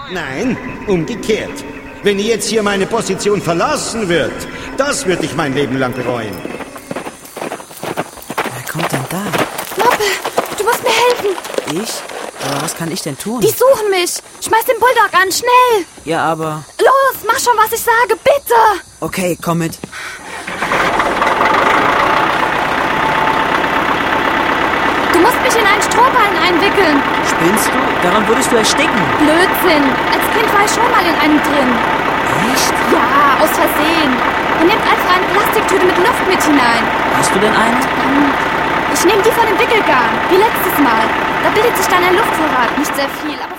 Nein, umgekehrt. Wenn ihr jetzt hier meine Position verlassen wird, das würde ich mein Leben lang bereuen. Wer kommt denn da? Moppe, du musst mir helfen. Ich? Aber was kann ich denn tun? Die suchen mich. Schmeiß den Bulldog an, schnell. Ja, aber... Los, mach schon, was ich sage, bitte. Okay, komm mit. Du musst mich in einen Strohballen einwickeln. Spinnst du? Daran würdest du ersticken. Blödsinn. Als Kind war ich schon mal in einem drin. Echt? Ja, aus Versehen. Man nimmt einfach eine Plastiktüte mit Luft mit hinein. Hast du denn eine? Ich nehme die von dem Wickelgarn, wie letztes Mal. Da bildet sich dann ein Luftvorrat. Nicht sehr viel, aber...